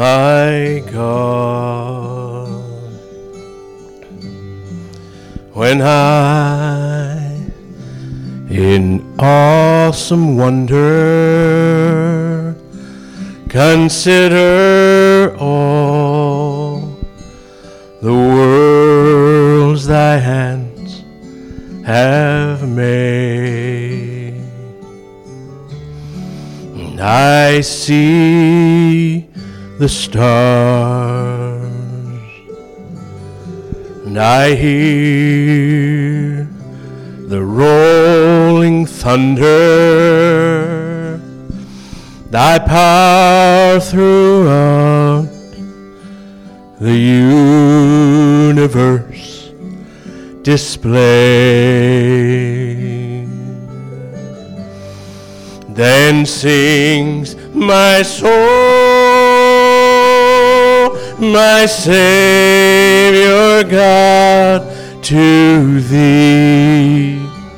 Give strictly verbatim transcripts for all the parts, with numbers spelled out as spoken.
my God. When I, in awesome wonder, consider all the worlds thy hands have made, I see the stars, and I hear the rolling thunder, thy power throughout the universe display. Then sings my soul, my Savior God, to thee.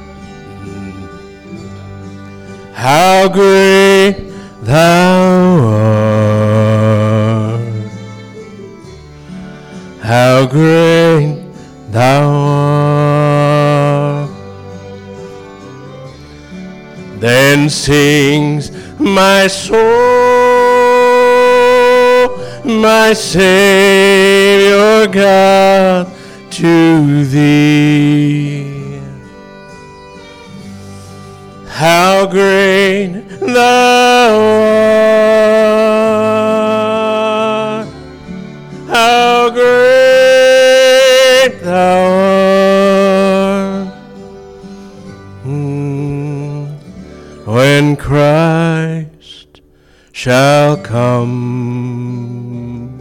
How great thou art, how great thou art. Then sings my soul, my Savior God, to thee. How great thou art, how great thou art. Mm. When Christ shall come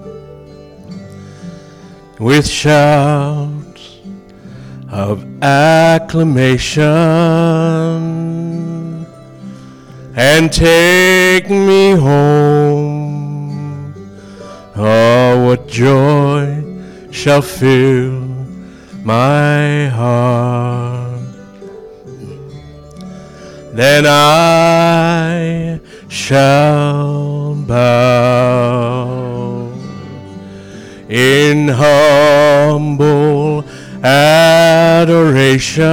with shouts of acclamation and take me home, oh, what joy shall fill my heart. Then I shall bow in humble adoration,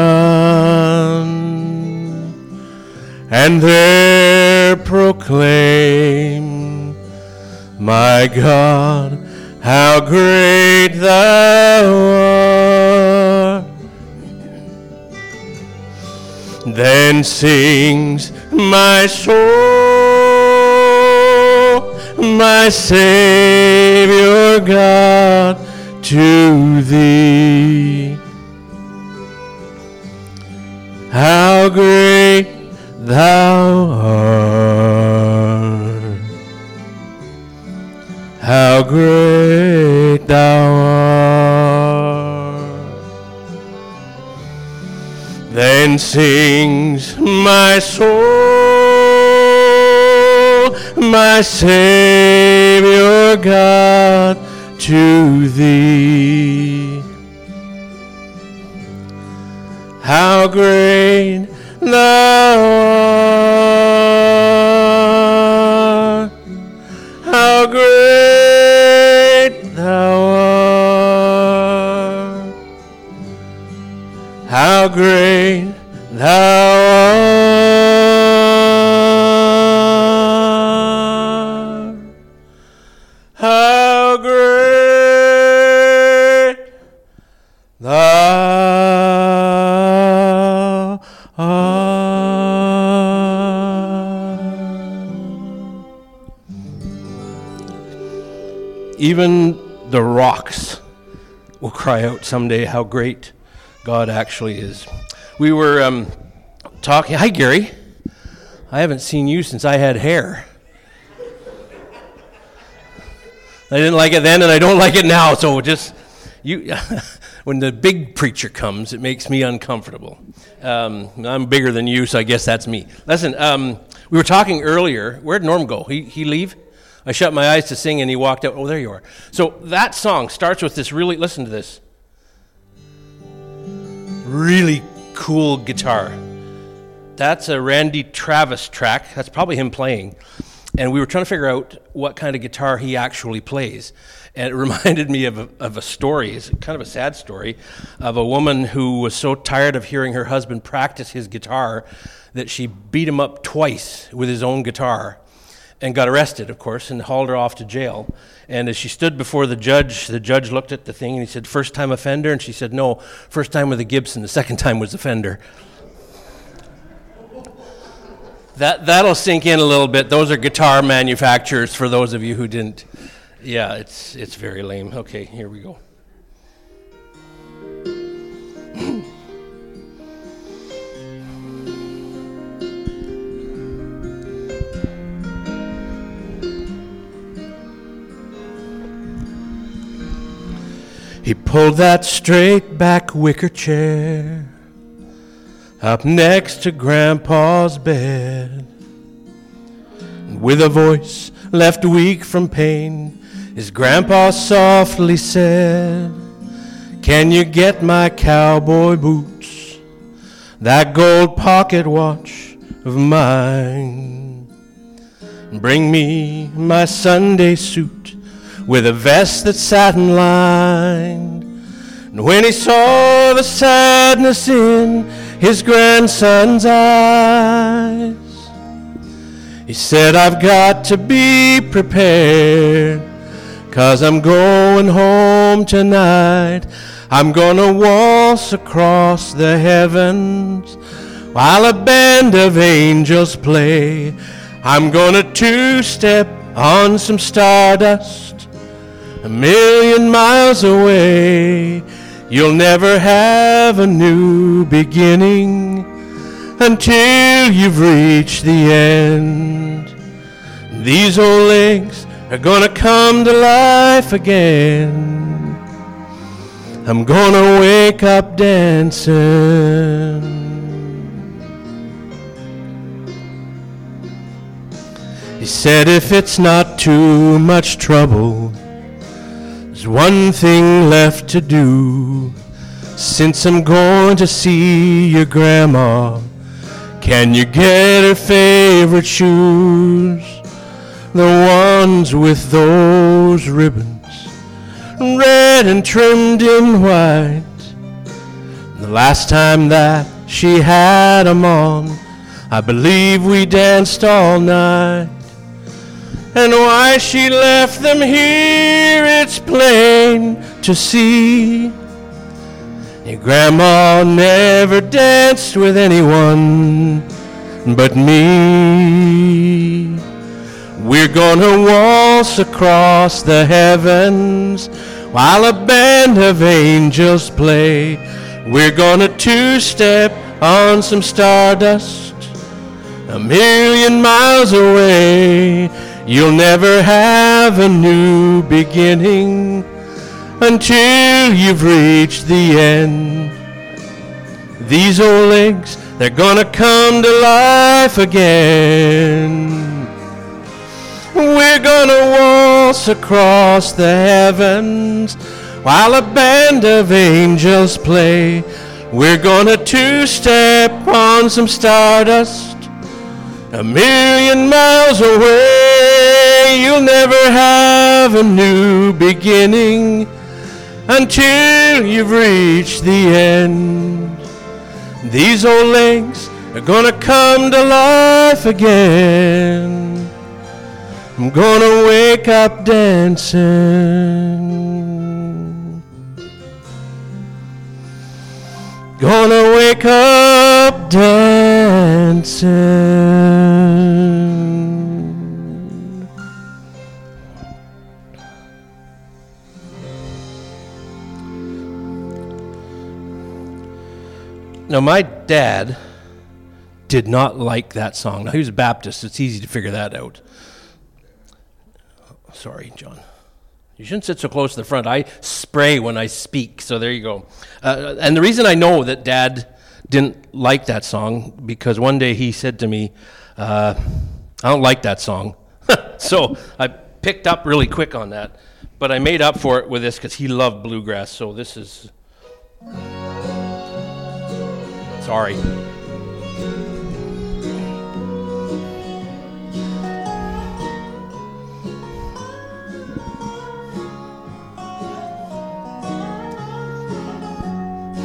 and there proclaim, my God, how great thou art. Then sings my soul, my Savior God, to thee. How great thou art, how great thou art. Then sings my soul, my Savior God, to thee. How great thou art, how great thou art, how great thou art, how great thou Even the rocks will cry out someday how great God actually is. We were um, talking. Hi, Gary. I haven't seen you since I had hair. I didn't like it then, and I don't like it now. So just you. When the big preacher comes, it makes me uncomfortable. Um, I'm bigger than you, so I guess that's me. Listen, um, we were talking earlier. Where'd Norm go? He he leave? I shut my eyes to sing, and he walked out. Oh, there you are. So that song starts with this really, listen to this, really cool guitar. That's a Randy Travis track. That's probably him playing. and we were trying to figure out what kind of guitar he actually plays. And it reminded me of a, of a story, it's kind of a sad story, of a woman who was so tired of hearing her husband practice his guitar that she beat him up twice with his own guitar and got arrested, of course, and hauled her off to jail. And as she stood before the judge, the judge looked at the thing and he said, "First time offender?" And she said, "No, first time with a Gibson, the second time was the Fender." That, that'll sink in a little bit. Those are guitar manufacturers for those of you who didn't. Yeah, it's it's very lame. Okay, here we go. He pulled that straight back wicker chair up next to Grandpa's bed. With a voice left weak from pain, his grandpa softly said, "Can you get my cowboy boots, that gold pocket watch of mine? Bring me my Sunday suit with a vest that's satin lined." And when he saw the sadness in his grandson's eyes, he said, "I've got to be prepared, 'cause I'm going home tonight. I'm gonna waltz across the heavens while a band of angels play. I'm gonna two-step on some stardust a million miles away. You'll never have a new beginning until you've reached the end. These old legs are gonna come to life again. I'm gonna wake up dancing." He said, "If it's not too much trouble, there's one thing left to do. Since I'm going to see your grandma, can you get her favorite shoes? The ones with those ribbons, red and trimmed in white. The last time that she had 'em on, I believe we danced all night. And why she left them here, it's plain to see. Your grandma never danced with anyone but me. We're gonna waltz across the heavens while a band of angels play. We're gonna two-step on some stardust a million miles away. You'll never have a new beginning until you've reached the end. These old legs, they're gonna come to life again. We're gonna waltz across the heavens while a band of angels play. We're gonna two-step on some stardust a million miles away. You'll never have a new beginning until you've reached the end. These old legs are gonna come to life again. I'm gonna wake up dancing. Gonna wake up dancing. Now, my dad did not like that song. Now, he was a Baptist. It's easy to figure that out. Sorry, John. You shouldn't sit so close to the front. I spray when I speak, so there you go. Uh, and the reason I know that Dad didn't like that song, because one day he said to me, uh, I don't like that song. So I picked up really quick on that. But I made up for it with this because he loved bluegrass, so this is... Sorry.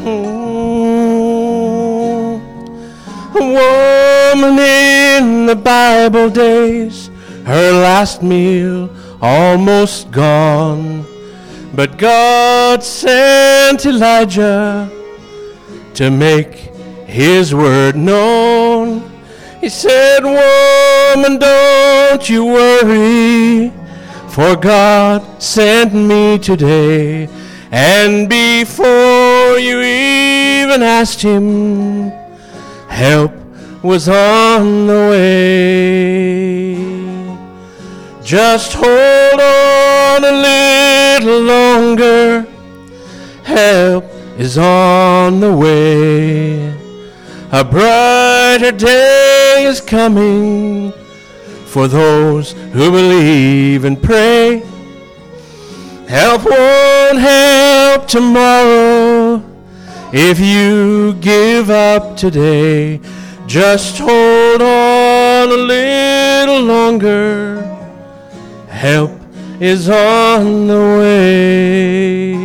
Oh, a woman in the Bible days, her last meal almost gone, but God sent Elijah to make his word known. He said, woman, don't you worry, for God sent me today. And before you even asked him, help was on the way. Just hold on a little longer, help is on the way. A brighter day is coming for those who believe and pray. Help won't help tomorrow if you give up today. Just hold on a little longer, help is on the way.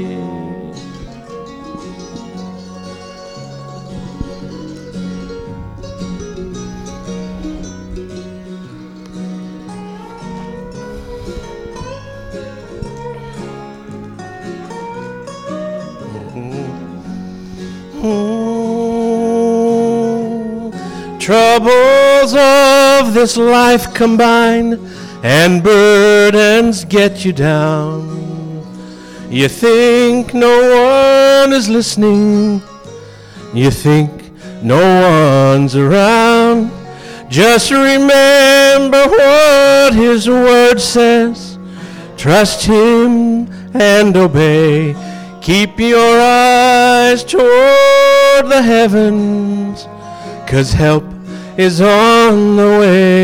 Troubles of this life combine, and burdens get you down. You think no one is listening, you think no one's around. Just remember what his word says, trust him and obey. Keep your eyes toward the heavens, 'cause help is on the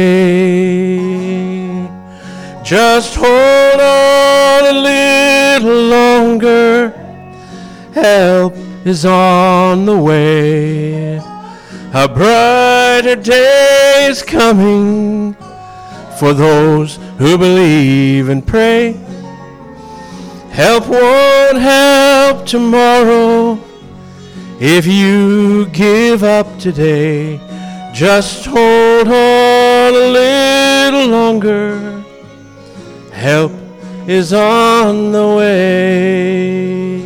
way. Just hold on a little longer, help is on the way. A brighter day is coming for those who believe and pray. Help won't help tomorrow if you give up today. Just hold on a little longer, help is on the way.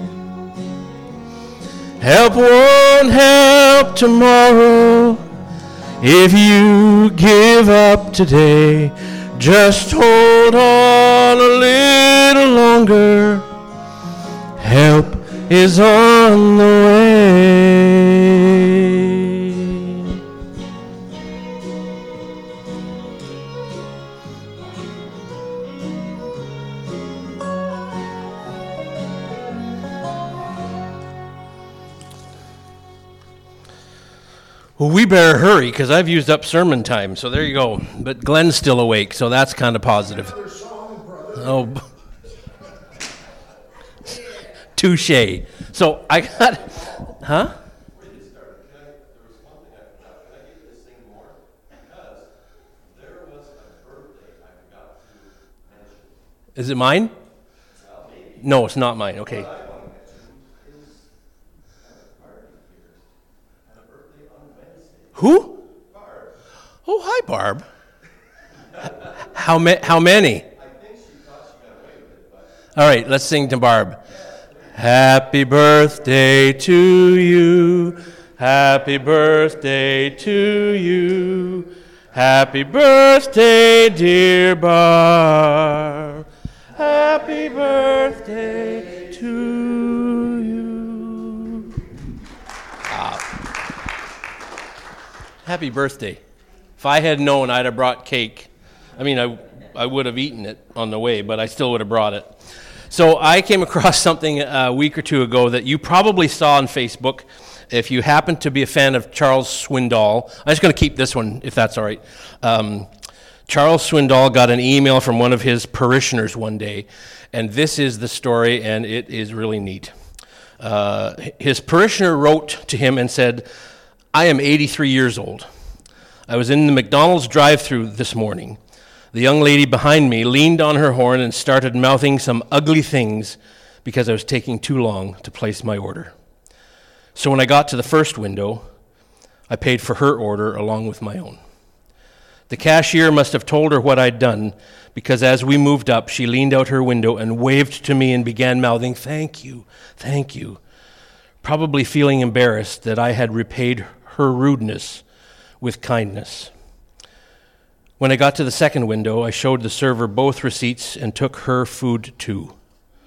Help won't help tomorrow if you give up today. Just hold on a little longer, help is on the way. Well, we better hurry because I've used up sermon time, so there you go. But Glenn's still awake, so that's kind of positive. Oh, touche. So I got, huh? Is it mine? No, it's not mine. Okay. Who? Barb. Oh, hi, Barb. How ma- How many? I think she thought she got away with it. But... All right, let's sing to Barb. Happy birthday to you. Happy birthday to you. Happy birthday, dear Barb. Happy birthday to you. Ah. Happy birthday. If I had known, I'd have brought cake. I mean, I, I would have eaten it on the way, but I still would have brought it. So I came across something a week or two ago that you probably saw on Facebook. If you happen to be a fan of Charles Swindoll, I'm just going to keep this one, if that's all right. Um, Charles Swindoll got an email from one of his parishioners one day, and this is the story, and it is really neat. Uh, his parishioner wrote to him and said, I am eighty-three years old. I was in the McDonald's drive-thru this morning. The young lady behind me leaned on her horn and started mouthing some ugly things because I was taking too long to place my order. So when I got to the first window, I paid for her order along with my own. The cashier must have told her what I'd done, because as we moved up, she leaned out her window and waved to me and began mouthing, "Thank you, thank you," probably feeling embarrassed that I had repaid her rudeness with kindness. When I got to the second window, I showed the server both receipts and took her food too.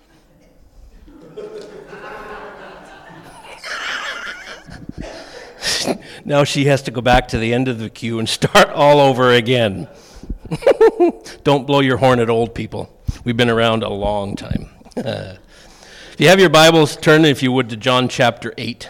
Now she has to go back to the end of the queue and start all over again. Don't blow your horn at old people. We've been around a long time. If you have your Bibles, turn, if you would, to John chapter eight.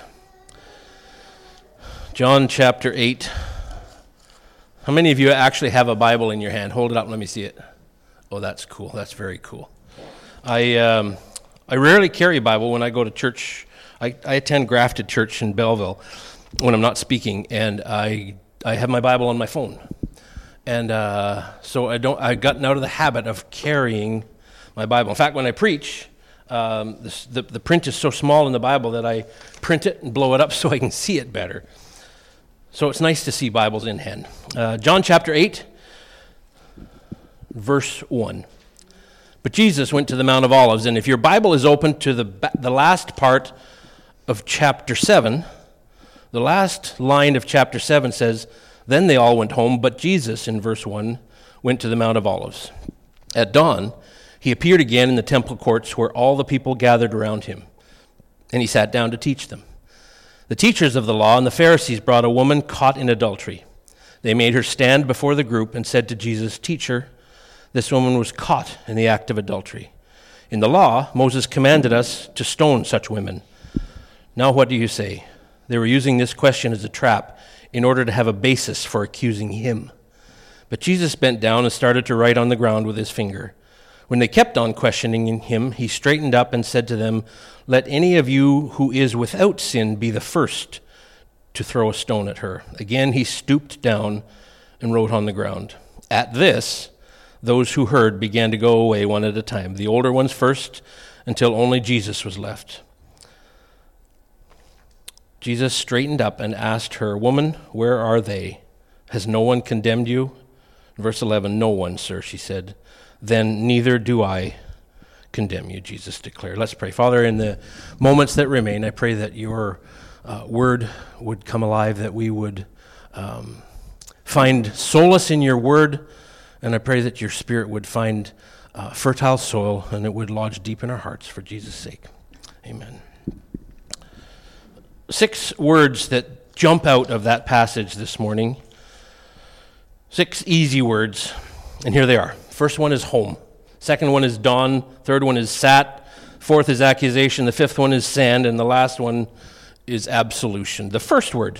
John chapter eight. How many of you actually have a Bible in your hand? Hold it up and let me see it. Oh, that's cool. That's very cool. I um, I rarely carry a Bible when I go to church. I, I attend Grafted Church in Belleville when I'm not speaking, and I I have my Bible on my phone. And uh, so I don't. I've gotten out of the habit of carrying my Bible. In fact, when I preach, um, this, the the print is so small in the Bible that I print it and blow it up so I can see it better. So it's nice to see Bibles in hand. Uh, John chapter eight, verse one. But Jesus went to the Mount of Olives, and if your Bible is open to the the last part of chapter seven, the last line of chapter seven says, "Then they all went home, but Jesus," in verse one, "went to the Mount of Olives. At dawn, he appeared again in the temple courts where all the people gathered around him, and he sat down to teach them. The teachers of the law and the Pharisees brought a woman caught in adultery. They made her stand before the group and said to Jesus, 'Teacher, this woman was caught in the act of adultery. In the law, Moses commanded us to stone such women. Now what do you say?' They were using this question as a trap in order to have a basis for accusing him. But Jesus bent down and started to write on the ground with his finger. When they kept on questioning him, he straightened up and said to them, 'Let any of you who is without sin be the first to throw a stone at her.' Again he stooped down and wrote on the ground. At this, those who heard began to go away one at a time, the older ones first, until only Jesus was left. Jesus straightened up and asked her, 'Woman, where are they? Has no one condemned you?' Verse eleven, 'No one, sir,' she said. 'Then neither do I condemn you,' Jesus declared." Let's pray. Father, in the moments that remain, I pray that your uh, word would come alive, that we would um, find solace in your word, and I pray that your spirit would find uh, fertile soil and it would lodge deep in our hearts for Jesus' sake. Amen. Six words that jump out of that passage this morning. Six easy words, and here they are. First one is home. Second one is dawn. Third one is sat. Fourth is accusation. The fifth one is sand. And the last one is absolution. The first word,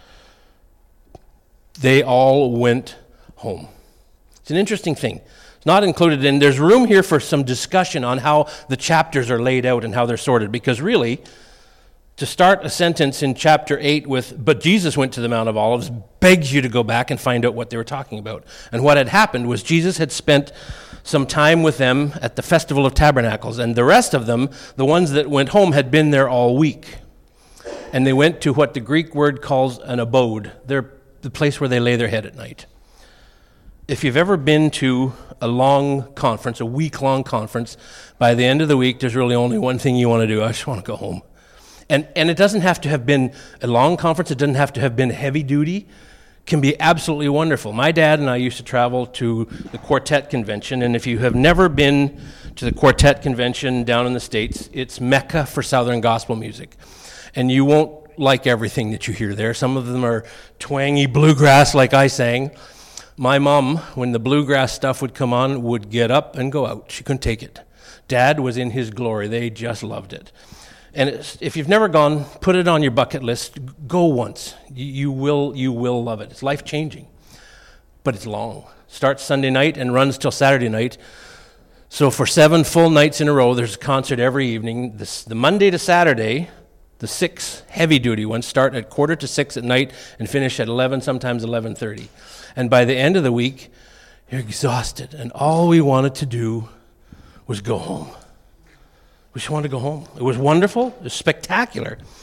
they all went home. It's an interesting thing. It's not included in, there's room here for some discussion on how the chapters are laid out and how they're sorted, because really, to start a sentence in chapter eight with, "But Jesus went to the Mount of Olives," begs you to go back and find out what they were talking about. And what had happened was Jesus had spent some time with them at the Festival of Tabernacles, and the rest of them, the ones that went home, had been there all week. And they went to what the Greek word calls an abode. They're the place where they lay their head at night. If you've ever been to a long conference, a week-long conference, by the end of the week, there's really only one thing you want to do. I just want to go home. And and it doesn't have to have been a long conference. It doesn't have to have been heavy duty. It can be absolutely wonderful. My dad and I used to travel to the Quartet Convention, and if you have never been to the Quartet Convention down in the States, it's Mecca for Southern gospel music. And you won't like everything that you hear there. Some of them are twangy bluegrass like I sang. My mom, when the bluegrass stuff would come on, would get up and go out. She couldn't take it. Dad was in his glory. They just loved it. And it's, if you've never gone, put it on your bucket list. Go once. You, you will you will love it. It's life-changing. But it's long. Starts Sunday night and runs till Saturday night. So for seven full nights in a row, there's a concert every evening. This, the Monday to Saturday, the six heavy-duty ones start at quarter to six at night and finish at eleven, sometimes eleven thirty. And by the end of the week, you're exhausted. And all we wanted to do was go home. We just wanted to go home. It was wonderful. It was spectacular.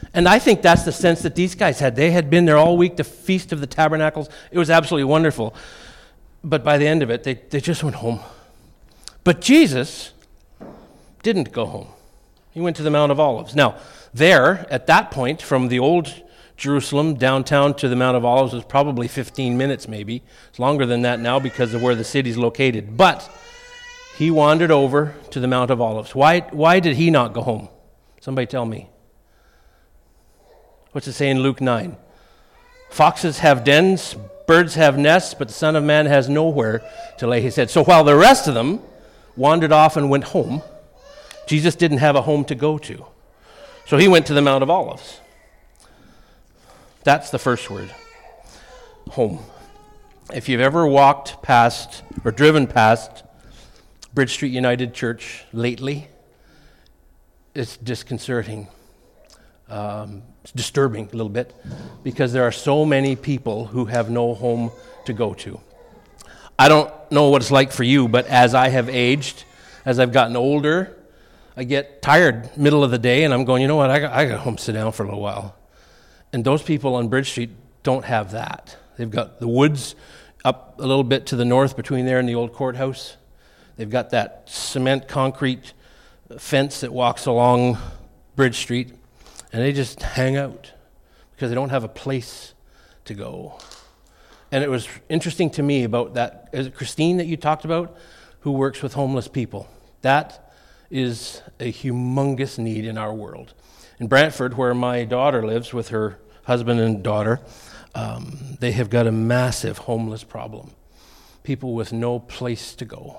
And I think that's the sense that these guys had. They had been there all week, the Feast of the Tabernacles. It was absolutely wonderful. But by the end of it, they, they just went home. But Jesus didn't go home. He went to the Mount of Olives. Now, there, at that point, from the old Jerusalem downtown to the Mount of Olives was probably fifteen minutes maybe. It's longer than that now because of where the city's located. But he wandered over to the Mount of Olives. Why, why did he not go home? Somebody tell me. What's it say in Luke nine? Foxes have dens, birds have nests, but the Son of Man has nowhere to lay his head. So while the rest of them wandered off and went home, Jesus didn't have a home to go to. So he went to the Mount of Olives. That's the first word, home. If you've ever walked past or driven past Bridge Street United Church lately, it's disconcerting. Um, it's disturbing a little bit because there are so many people who have no home to go to. I don't know what it's like for you, but as I have aged, as I've gotten older, I get tired middle of the day and I'm going, you know what, I got, I got home to sit down for a little while. And those people on Bridge Street don't have that. They've got the woods up a little bit to the north between there and the old courthouse. They've got that cement concrete fence that walks along Bridge Street. And they just hang out because they don't have a place to go. And it was interesting to me about that. Is it Christine that you talked about who works with homeless people? That is a humongous need in our world. In Brantford, where my daughter lives with her husband and daughter, um, they have got a massive homeless problem. People with no place to go.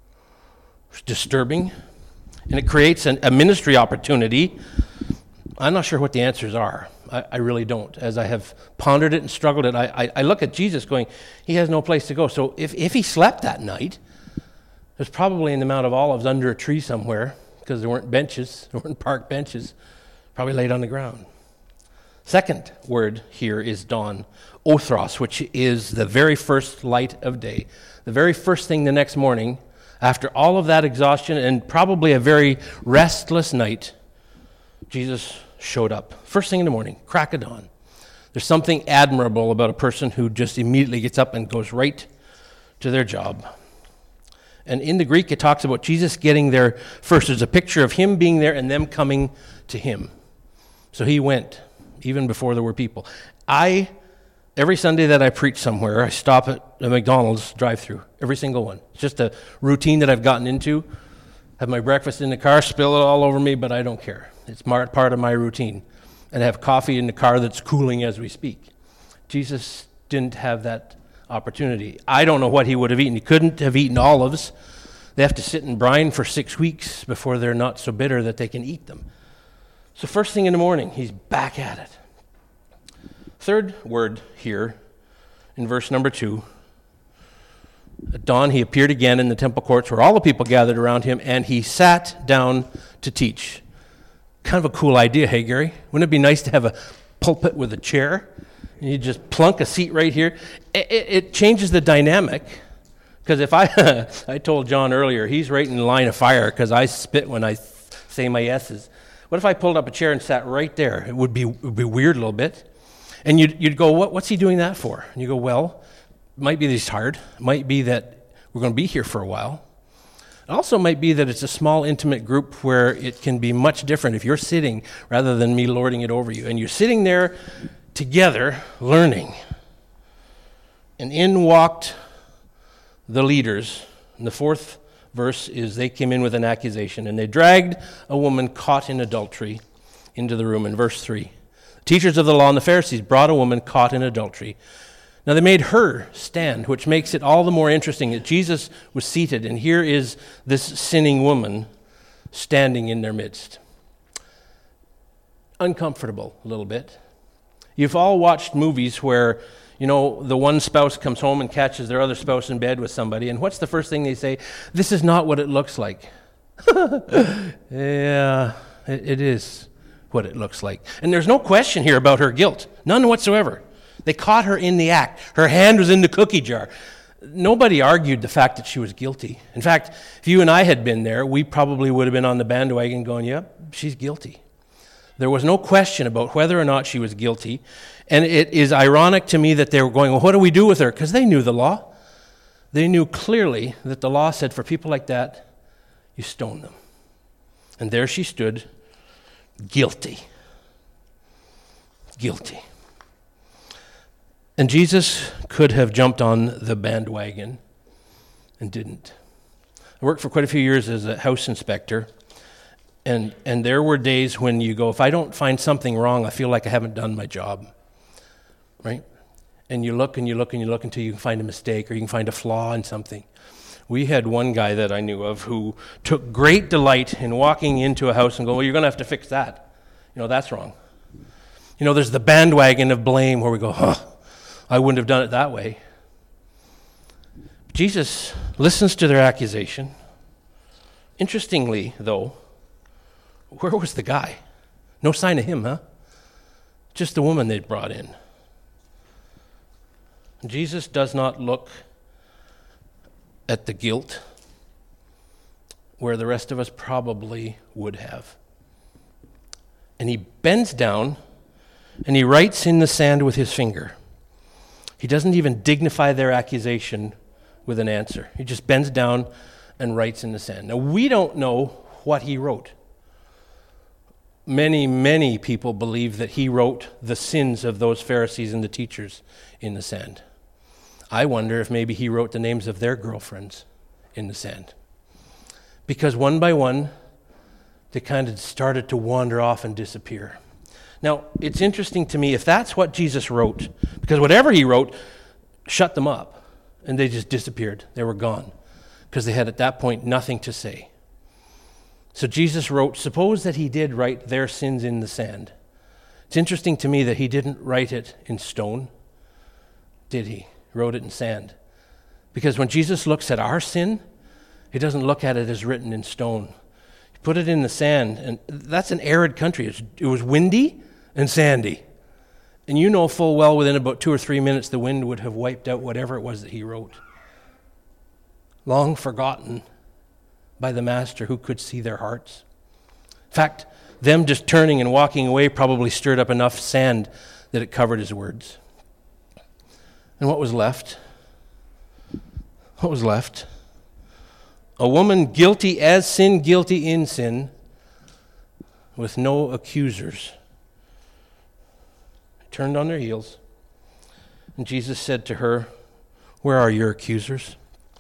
It's disturbing. And it creates an, a ministry opportunity. I'm not sure what the answers are. I, I really don't. As I have pondered it and struggled it, I, I, I look at Jesus going, he has no place to go. So if, if he slept that night, there's probably in the Mount of Olives under a tree somewhere, because there weren't benches, there weren't park benches, probably laid on the ground. Second word here is dawn, othros, which is the very first light of day. The very first thing the next morning, after all of that exhaustion and probably a very restless night, Jesus showed up. First thing in the morning, crack of dawn. There's something admirable about a person who just immediately gets up and goes right to their job. And in the Greek, it talks about Jesus getting there first. There's a picture of him being there and them coming to him. So he went, even before there were people. I, every Sunday that I preach somewhere, I stop at a McDonald's drive-thru, every single one. It's just a routine that I've gotten into. Have my breakfast in the car, spill it all over me, but I don't care. It's part of my routine. And have coffee in the car that's cooling as we speak. Jesus didn't have that opportunity. I don't know what he would have eaten. He couldn't have eaten olives. They have to sit in brine for six weeks before they're not so bitter that they can eat them. So first thing in the morning, he's back at it. Third word here in verse number two. At dawn, he appeared again in the temple courts where all the people gathered around him, and he sat down to teach. Kind of a cool idea, hey, Gary? Wouldn't it be nice to have a pulpit with a chair? And you just plunk a seat right here. It, it, it changes the dynamic. Because if I, I told John earlier, he's right in the line of fire because I spit when I say my yeses. What if I pulled up a chair and sat right there? It would be, it would be weird a little bit. And you'd, you'd go, what, what's he doing that for? And you go, well, it might be that he's tired. It might be that we're going to be here for a while. It also might be that it's a small, intimate group where it can be much different if you're sitting rather than me lording it over you. And you're sitting there together learning. And in walked the leaders. And the fourth verse is they came in with an accusation. And they dragged a woman caught in adultery into the room. In verse three, teachers of the law and the Pharisees brought a woman caught in adultery. Now they made her stand, which makes it all the more interesting that Jesus was seated, and here is this sinning woman standing in their midst. Uncomfortable a little bit. You've all watched movies where, you know, the one spouse comes home and catches their other spouse in bed with somebody, and what's the first thing they say? This is not what it looks like. Yeah, it, it is what it looks like. And there's no question here about her guilt. None whatsoever. They caught her in the act. Her hand was in the cookie jar. Nobody argued the fact that she was guilty. In fact, if you and I had been there, we probably would have been on the bandwagon going, yep, she's guilty. There was no question about whether or not she was guilty. And it is ironic to me that they were going, well, what do we do with her? Because they knew the law. They knew clearly that the law said for people like that, you stone them. And there she stood, guilty. Guilty. And Jesus could have jumped on the bandwagon and didn't. I worked for quite a few years as a house inspector, and and there were days when you go, if I don't find something wrong, I feel like I haven't done my job, right? And you look and you look and you look until you can find a mistake or you can find a flaw in something. We had one guy that I knew of who took great delight in walking into a house and go, well, you're going to have to fix that. You know, that's wrong. You know, there's the bandwagon of blame where we go, huh, I wouldn't have done it that way. Jesus listens to their accusation. Interestingly, though, where was the guy? No sign of him, huh? Just the woman they'd brought in. Jesus does not look at the guilt where the rest of us probably would have. And he bends down and he writes in the sand with his finger. He doesn't even dignify their accusation with an answer. He just bends down and writes in the sand. Now, we don't know what he wrote. Many, many people believe that he wrote the sins of those Pharisees and the teachers in the sand. I wonder if maybe he wrote the names of their girlfriends in the sand. Because one by one, they kind of started to wander off and disappear. Now, it's interesting to me if that's what Jesus wrote, because whatever he wrote shut them up, and they just disappeared. They were gone, because they had at that point nothing to say. So Jesus wrote, suppose that he did write their sins in the sand. It's interesting to me that he didn't write it in stone, did he? He wrote it in sand. Because when Jesus looks at our sin, he doesn't look at it as written in stone. He put it in the sand, and that's an arid country. It was, it was windy and sandy. And you know full well within about two or three minutes the wind would have wiped out whatever it was that he wrote. Long forgotten by the master who could see their hearts. In fact, them just turning and walking away probably stirred up enough sand that it covered his words. And what was left? What was left? A woman guilty as sin, guilty in sin, with no accusers. Turned on their heels. And Jesus said to her, where are your accusers?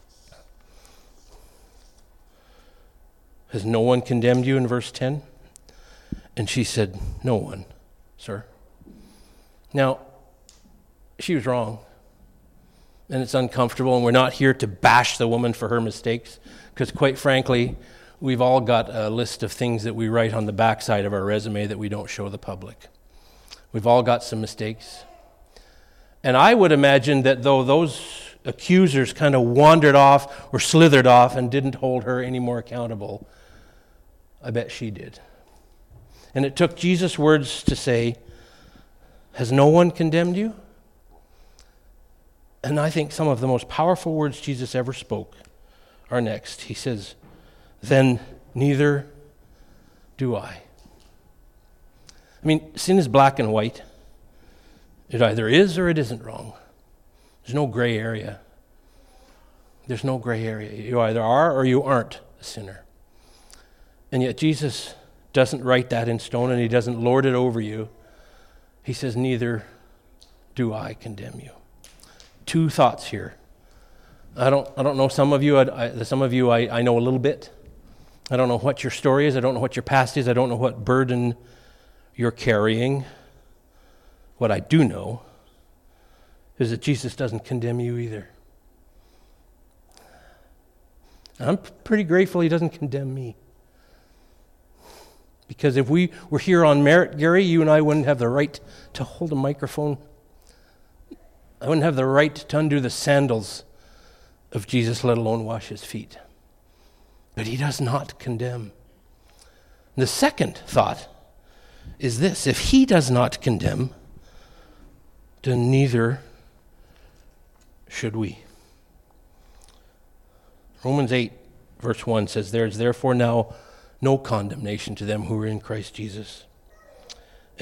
Has no one condemned you in verse ten? And she said, no one, sir. Now, she was wrong. And it's uncomfortable, and we're not here to bash the woman for her mistakes, because quite frankly, we've all got a list of things that we write on the backside of our resume that we don't show the public. We've all got some mistakes. And I would imagine that though those accusers kind of wandered off or slithered off and didn't hold her any more accountable, I bet she did. And it took Jesus' words to say, has no one condemned you? And I think some of the most powerful words Jesus ever spoke are next. He says, then neither do I. I mean, sin is black and white. It either is or it isn't wrong. There's no gray area. There's no gray area. You either are or you aren't a sinner. And yet Jesus doesn't write that in stone, and he doesn't lord it over you. He says, neither do I condemn you. Two thoughts here. I don't I don't know some of you. I, I, some of you I, I know a little bit. I don't know what your story is. I don't know what your past is. I don't know what burden you're carrying. What I do know is that Jesus doesn't condemn you either. I'm pretty grateful he doesn't condemn me. Because if we were here on merit, Gary, you and I wouldn't have the right to hold a microphone. I wouldn't have the right to undo the sandals of Jesus, let alone wash his feet. But he does not condemn. The second thought is this: if he does not condemn, then neither should we. Romans eight, verse one says, there is therefore now no condemnation to them who are in Christ Jesus.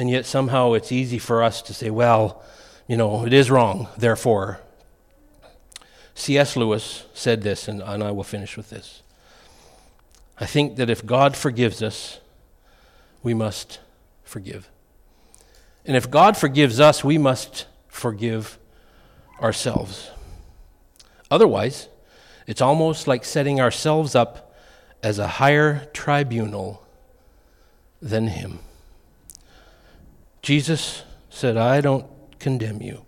And yet somehow it's easy for us to say, well, you know, it is wrong, therefore. C S Lewis said this, and, and I will finish with this. I think that if God forgives us, we must forgive. And if God forgives us, we must forgive ourselves. Otherwise, it's almost like setting ourselves up as a higher tribunal than Him. Jesus said, I don't condemn you.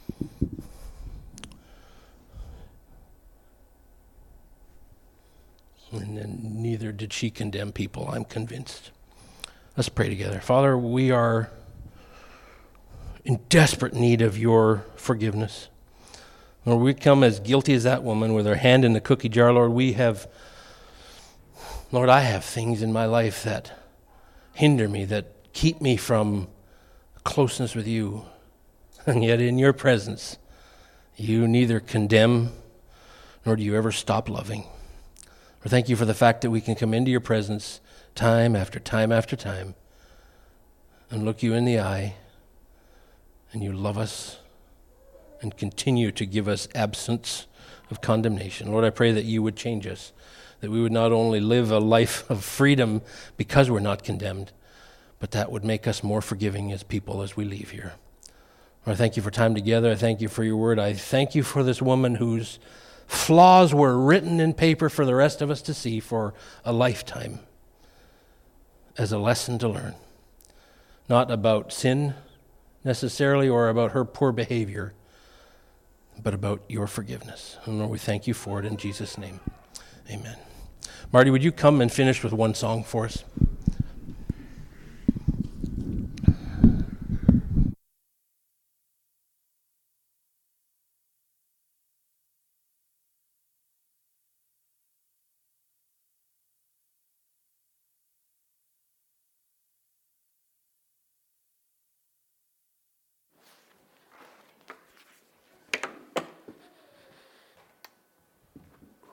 And then neither did she condemn people, I'm convinced. Let's pray together. Father, we are in desperate need of your forgiveness. Lord, we come as guilty as that woman with her hand in the cookie jar. Lord, we have, Lord, I have things in my life that hinder me, that keep me from closeness with you. And yet in your presence, you neither condemn nor do you ever stop loving. Lord, thank you for the fact that we can come into your presence time after time after time and look you in the eye, and you love us and continue to give us absence of condemnation. Lord, I pray that you would change us, that we would not only live a life of freedom because we're not condemned, but that would make us more forgiving as people as we leave here. Lord, I thank you for time together. I thank you for your word. I thank you for this woman whose flaws were written in paper for the rest of us to see for a lifetime as a lesson to learn. Not about sin necessarily or about her poor behavior, but about your forgiveness. And Lord, we thank you for it in Jesus' name. Amen. Marty, would you come and finish with one song for us?